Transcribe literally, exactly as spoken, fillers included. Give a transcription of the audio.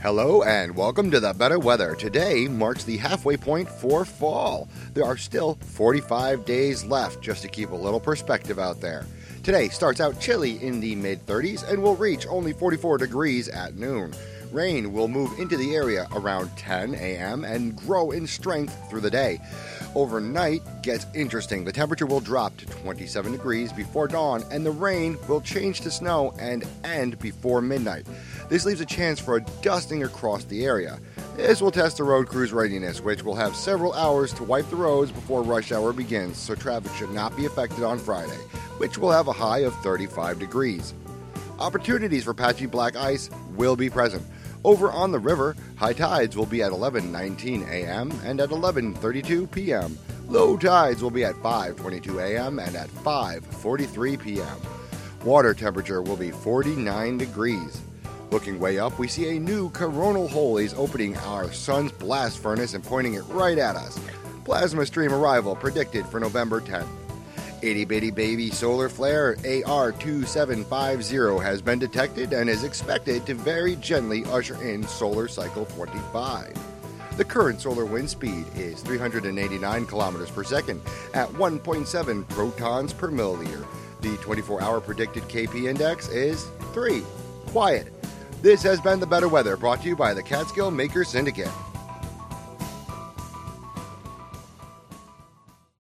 Hello and welcome to the Better Weather. Today marks the halfway point for fall. There are still forty-five days left, just to keep a little perspective out there. Today starts out chilly in the mid thirties and will reach only forty-four degrees at noon. Rain will move into the area around ten a.m. and grow in strength through the day. Overnight gets interesting. The temperature will drop to twenty-seven degrees before dawn, and the rain will change to snow and end before midnight. This leaves a chance for a dusting across the area. This will test the road crew's readiness, which will have several hours to wipe the roads before rush hour begins, so traffic should not be affected on Friday, which will have a high of thirty-five degrees. Opportunities for patchy black ice will be present. Over on the river, high tides will be at eleven nineteen a.m. and at eleven thirty-two p.m. Low tides will be at five twenty-two a.m. and at five forty-three p.m. Water temperature will be forty-nine degrees. Looking way up, we see a new coronal hole is opening our sun's blast furnace and pointing it right at us. Plasma stream arrival predicted for November tenth. Itty bitty baby solar flare A R two seven five zero has been detected and is expected to very gently usher in solar cycle twenty-five. The current solar wind speed is three hundred eighty-nine kilometers per second at one point seven protons per milliliter. The twenty-four hour predicted K P index is three. Quiet. This has been the Better Weather, brought to you by the Catskill Maker Syndicate.